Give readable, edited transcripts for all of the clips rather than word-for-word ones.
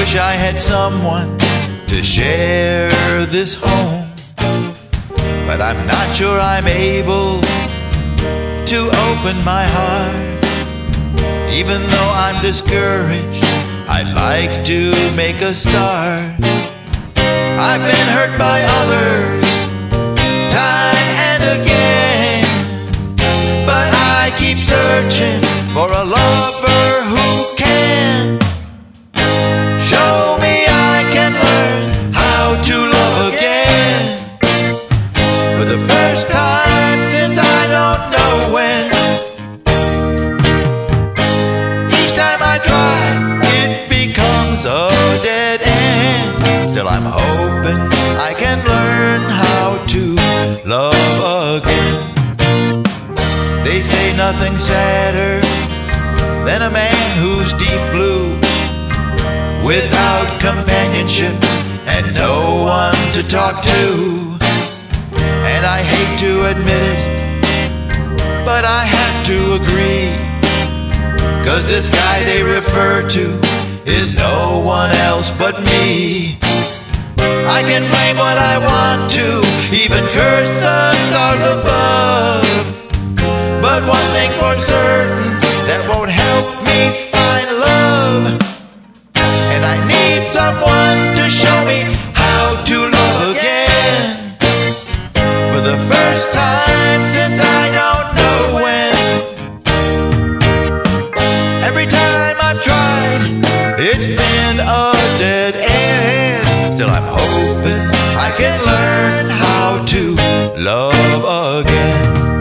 wish I had someone to share this home, but I'm not sure I'm able to open my heart. Even though I'm discouraged, I'd like to make a start. I've been hurt by others time and again, but I keep searching for a lover who can show me I can learn how to love again. For the first time since I don't know when. Each time I try, it becomes a dead end. Still I'm hoping I can learn how to love again. They say nothing's sadder than a man who's deep blue, without companionship and no one to talk to. And I hate to admit it, but I have to agree, 'cause this guy they refer to is no one else but me. I can blame what I want to, even curse the stars above, but one thing for certain, that won't help me find love. And I need someone to show me how to love again. For the first time since I don't know when. Every time I've tried, it's been a dead end. Still I'm hoping I can learn how to love again.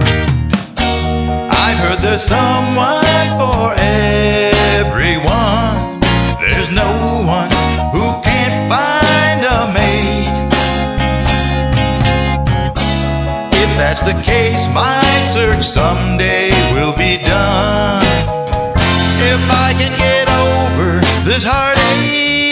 I've heard there's someone for everyone. There's no one who can't find a mate. If that's the case, my search someday will be done. If I can get over this heartache